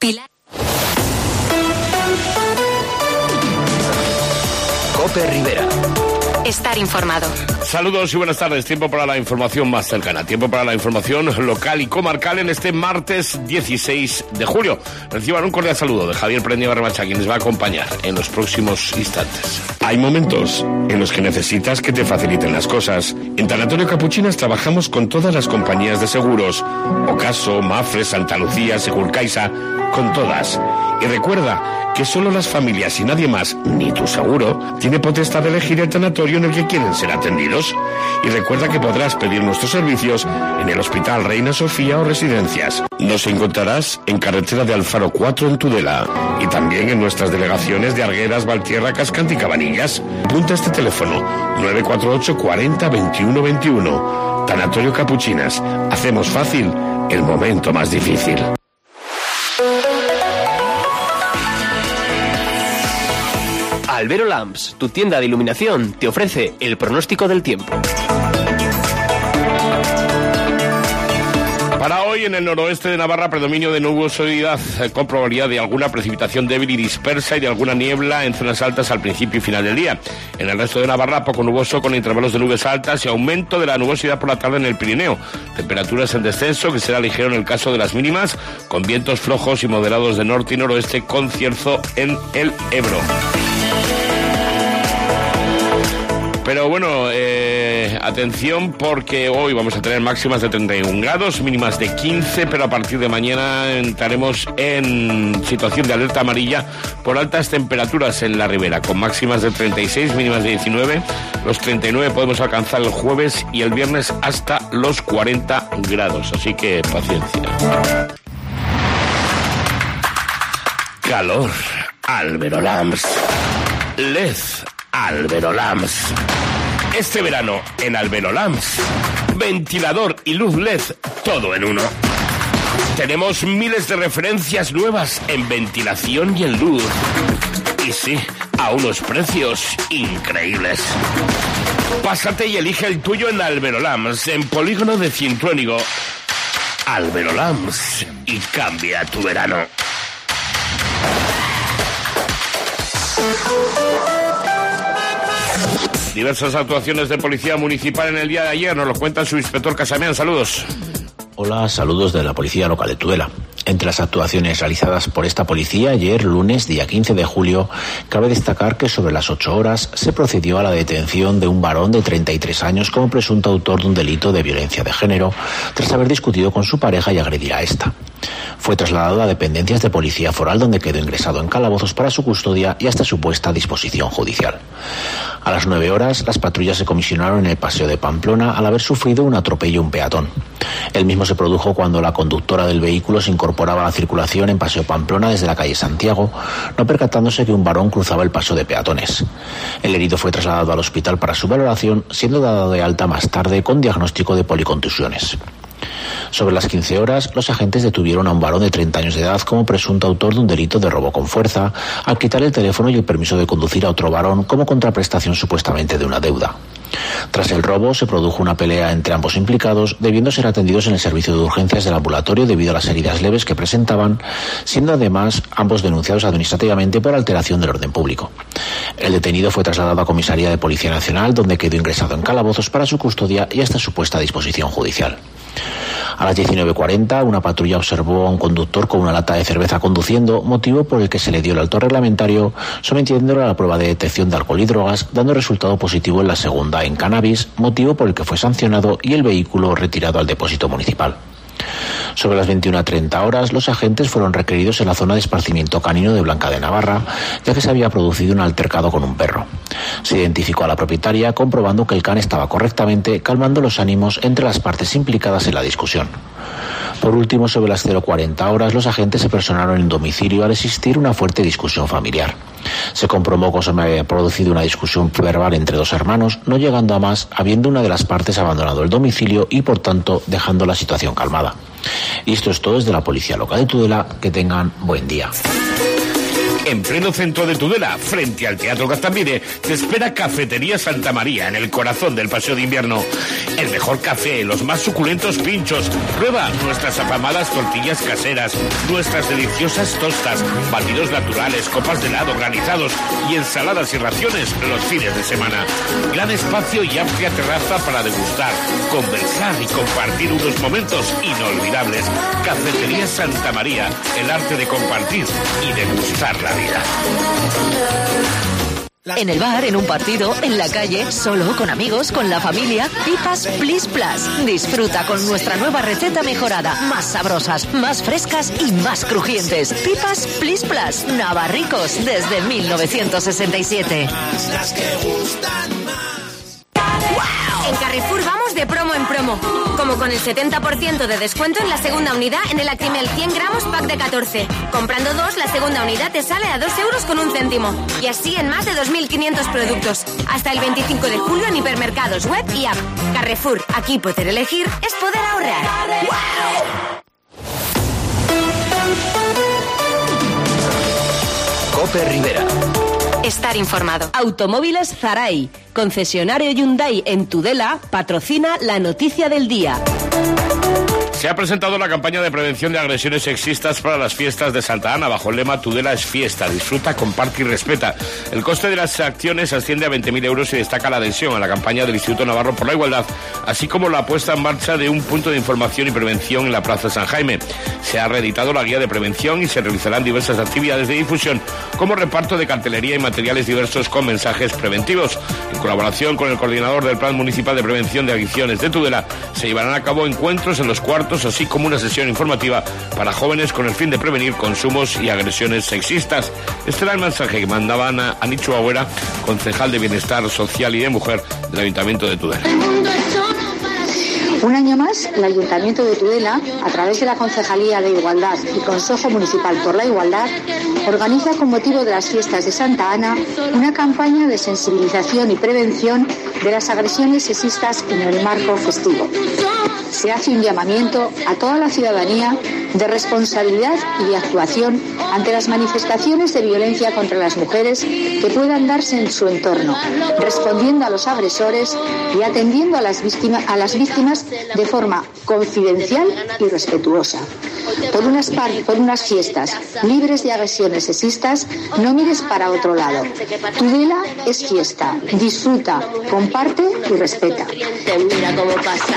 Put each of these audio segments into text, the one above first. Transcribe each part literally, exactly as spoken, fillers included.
Pilar. Cope Rivera. Estar informado. Saludos y buenas tardes. Tiempo para la información más cercana. Tiempo para la información local y comarcal en este martes dieciséis de julio. Reciban un cordial saludo de Javier Prendia Barramacha, quien les va a acompañar en los próximos instantes. Hay momentos en los que necesitas que te faciliten las cosas. En Tanatorio Capuchinas trabajamos con todas las compañías de seguros. Ocaso, Mafre, Santa Lucía, Segurcaixa, con todas. Y recuerda que solo las familias y nadie más, ni tu seguro, tiene potestad de elegir el tanatorio en el que quieren ser atendidos. Y recuerda que podrás pedir nuestros servicios en el Hospital Reina Sofía o Residencias. Nos encontrarás en carretera de Alfaro cuatro en Tudela y también en nuestras delegaciones de Arguedas, Valtierra, Cascante y Cabanillas. Apunta este teléfono nueve cuatro ocho cuarenta veintiuno veintiuno. Tanatorio Capuchinas. Hacemos fácil el momento más difícil. Albero Lamps, tu tienda de iluminación, te ofrece el pronóstico del tiempo. Para hoy en el noroeste de Navarra, predominio de nubosidad con probabilidad de alguna precipitación débil y dispersa y de alguna niebla en zonas altas al principio y final del día. En el resto de Navarra, poco nuboso con intervalos de nubes altas y aumento de la nubosidad por la tarde en el Pirineo. Temperaturas en descenso, que será ligero en el caso de las mínimas, con vientos flojos y moderados de norte y noroeste con cierzo en el Ebro. Pero bueno, eh, atención porque hoy vamos a tener máximas de treinta y un grados, mínimas de quince, pero a partir de mañana entraremos en situación de alerta amarilla por altas temperaturas en la ribera, con máximas de treinta y seis, mínimas de diecinueve, los treinta y nueve podemos alcanzar el jueves y el viernes hasta los cuarenta grados, así que paciencia. Calor, Albero Lamps. L E D, Albero Lamps. Este verano en Albero Lamps, ventilador y luz L E D, todo en uno. Tenemos miles de referencias nuevas en ventilación y en luz. Y sí, a unos precios increíbles. Pásate y elige el tuyo en Albero Lamps, en Polígono de Cintruénigo. Albero Lamps, y cambia tu verano. Diversas actuaciones de policía municipal en el día de ayer, nos lo cuenta su inspector Casamián. Saludos. Hola, saludos de la Policía Local de Tudela. Entre las actuaciones realizadas por esta policía ayer, lunes, día quince de julio, cabe destacar que sobre las ocho horas se procedió a la detención de un varón de treinta y tres años como presunto autor de un delito de violencia de género, tras haber discutido con su pareja y agredir a esta. Fue trasladado a dependencias de policía foral, donde quedó ingresado en calabozos para su custodia y hasta su puesta a disposición judicial. A las nueve horas, las patrullas se comisionaron en el paseo de Pamplona al haber sufrido un atropello a un peatón. El mismo se produjo cuando la conductora del vehículo se incorporaba a la circulación en Paseo Pamplona desde la calle Santiago, no percatándose que un varón cruzaba el paso de peatones. El herido fue trasladado al hospital para su valoración, siendo dado de alta más tarde con diagnóstico de policontusiones. Sobre las quince horas, los agentes detuvieron a un varón de treinta años de edad como presunto autor de un delito de robo con fuerza, al quitar el teléfono y el permiso de conducir a otro varón como contraprestación supuestamente de una deuda. Tras el robo, se produjo una pelea entre ambos implicados, debiendo ser atendidos en el servicio de urgencias del ambulatorio debido a las heridas leves que presentaban, siendo además ambos denunciados administrativamente por alteración del orden público. El detenido fue trasladado a Comisaría de Policía Nacional, donde quedó ingresado en calabozos para su custodia y hasta su puesta a disposición judicial. A las diecinueve cuarenta, una patrulla observó a un conductor con una lata de cerveza conduciendo, motivo por el que se le dio el alto reglamentario, sometiéndolo a la prueba de detección de alcohol y drogas, dando resultado positivo en la segunda en cannabis, motivo por el que fue sancionado y el vehículo retirado al depósito municipal. Sobre las veintiuna treinta horas, los agentes fueron requeridos en la zona de esparcimiento canino de Blanca de Navarra, ya que se había producido un altercado con un perro. Se identificó a la propietaria, comprobando que el can estaba correctamente calmando los ánimos entre las partes implicadas en la discusión. Por último, sobre las cero cuarenta horas, los agentes se personaron en el domicilio al existir una fuerte discusión familiar. Se comprobó que se había producido una discusión verbal entre dos hermanos, no llegando a más, habiendo una de las partes abandonado el domicilio y, por tanto, dejando la situación calmada. Y esto es todo desde la Policía Local de Tudela. Que tengan buen día. En pleno centro de Tudela, frente al Teatro Gaztambide, te espera Cafetería Santa María, en el corazón del Paseo de Invierno. El mejor café, los más suculentos pinchos. Prueba nuestras afamadas tortillas caseras, nuestras deliciosas tostas, batidos naturales, copas de helado, granizados y ensaladas y raciones los fines de semana. Gran espacio y amplia terraza para degustar, conversar y compartir unos momentos inolvidables. Cafetería Santa María, el arte de compartir y degustar la vida. En el bar, en un partido, en la calle, solo, con amigos, con la familia. Pipas Plis Plus. Disfruta con nuestra nueva receta mejorada. Más sabrosas, más frescas y más crujientes. Pipas Plis Plus. Navarricos desde mil novecientos sesenta y siete. Las que gustan más. En Carrefour vamos de promo en promo. Como con el setenta por ciento de descuento en la segunda unidad en el Actimel cien gramos pack de catorce. Comprando dos, la segunda unidad te sale a dos euros con un céntimo. Y así en más de dos mil quinientos productos. Hasta el veinticinco de julio en hipermercados, web y app. Carrefour, aquí poder elegir es poder ahorrar. Cope Rivera. Estar informado. Automóviles Zaray, concesionario Hyundai en Tudela, patrocina la noticia del día. Se ha presentado la campaña de prevención de agresiones sexistas para las fiestas de Santa Ana bajo el lema Tudela es fiesta, disfruta, comparte y respeta. El coste de las acciones asciende a veinte mil euros y destaca la adhesión a la campaña del Instituto Navarro por la Igualdad, así como la puesta en marcha de un punto de información y prevención en la Plaza San Jaime. Se ha reeditado la guía de prevención y se realizarán diversas actividades de difusión, como reparto de cartelería y materiales diversos con mensajes preventivos. En colaboración con el coordinador del Plan Municipal de Prevención de Adicciones de Tudela, se llevarán a cabo encuentros en los cuartos, así como una sesión informativa para jóvenes con el fin de prevenir consumos y agresiones sexistas. Este era el mensaje que mandaban a Anichu Agüera, concejal de Bienestar Social y de Mujer del Ayuntamiento de Tudela. Un año más, el Ayuntamiento de Tudela, a través de la Concejalía de Igualdad y Consejo Municipal por la Igualdad, organiza con motivo de las fiestas de Santa Ana una campaña de sensibilización y prevención de las agresiones sexistas en el marco festivo. Se hace un llamamiento a toda la ciudadanía de responsabilidad y de actuación ante las manifestaciones de violencia contra las mujeres que puedan darse en su entorno, respondiendo a los agresores y atendiendo a las víctimas, a las víctimas de forma confidencial y respetuosa. Por unas, par, por unas fiestas libres de agresiones sexistas, no mires para otro lado. Tudela es fiesta, disfruta, comparte y respeta. Mira cómo pasa.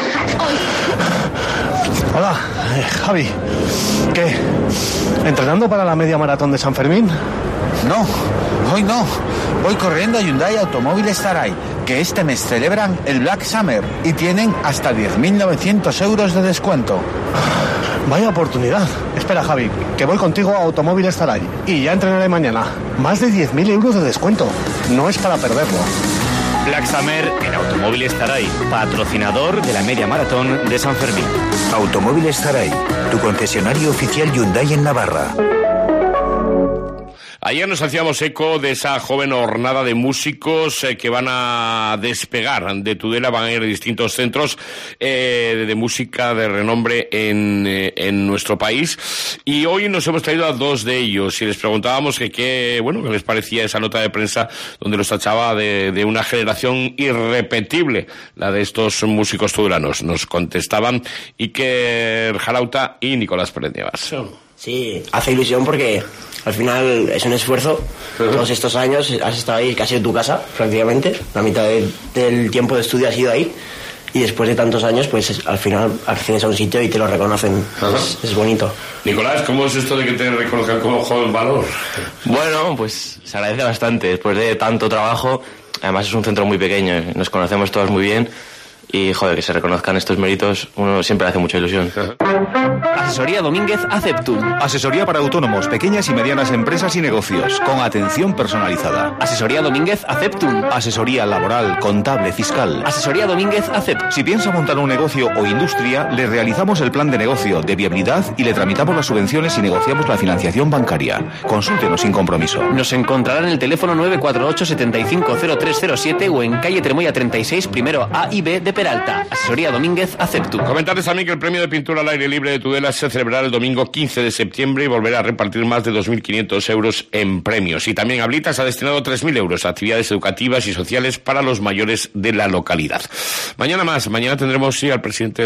Hola, eh, Javi. ¿Qué? ¿Entrenando para la media maratón de San Fermín? No, hoy no. Voy corriendo a Hyundai Automóviles Zaray, que este mes celebran el Black Summer y tienen hasta diez mil novecientos euros de descuento. Vaya oportunidad. Espera, Javi, que voy contigo a Automóviles Zaray y ya entrenaré mañana. Más de diez mil euros de descuento. No es para perderlo. Black Summer en Automóviles Zaray, patrocinador de la media maratón de San Fermín. Automóviles Zaray, tu concesionario oficial Hyundai en Navarra. Ayer nos hacíamos eco de esa joven hornada de músicos eh, que van a despegar de Tudela, van a ir a distintos centros eh, de música de renombre en, eh, en nuestro país. Y hoy nos hemos traído a dos de ellos y les preguntábamos que qué, bueno, qué les parecía esa nota de prensa donde los tachaba de, de una generación irrepetible, la de estos músicos tudelanos. Nos contestaban Iker Jarauta y Nicolás Pérez Nievas. Sí, hace ilusión porque al final es un esfuerzo. Uh-huh. Todos estos años has estado ahí casi en tu casa, prácticamente. La mitad de, del tiempo de estudio has ido ahí. Y después de tantos años, pues al final accedes a un sitio y te lo reconocen. Uh-huh. Es, es bonito. Nicolás, ¿cómo es esto de que te reconozcan como joven valor? Bueno, pues se agradece bastante. Después de tanto trabajo, además es un centro muy pequeño, nos conocemos todos muy bien. Y, joder, que se reconozcan estos méritos, uno siempre hace mucha ilusión. Asesoría Domínguez Aceptum. Asesoría para autónomos, pequeñas y medianas empresas y negocios, con atención personalizada. Asesoría Domínguez Aceptum. Asesoría laboral, contable, fiscal. Asesoría Domínguez Aceptum. Si piensa montar un negocio o industria, le realizamos el plan de negocio, de viabilidad y le tramitamos las subvenciones y negociamos la financiación bancaria. Consúltenos sin compromiso. Nos encontrarán en el teléfono nueve cuatro ocho, siete cinco cero tres cero siete o en calle Tremoya treinta y seis, primero A y B de Peralta. Asesoría Domínguez Aceptu. Comentarles también que el premio de pintura al aire libre de Tudela se celebrará el domingo quince de septiembre y volverá a repartir más de dos mil quinientos euros en premios. Y también Ablitas ha destinado tres mil euros a actividades educativas y sociales para los mayores de la localidad. Mañana más, mañana tendremos sí al presidente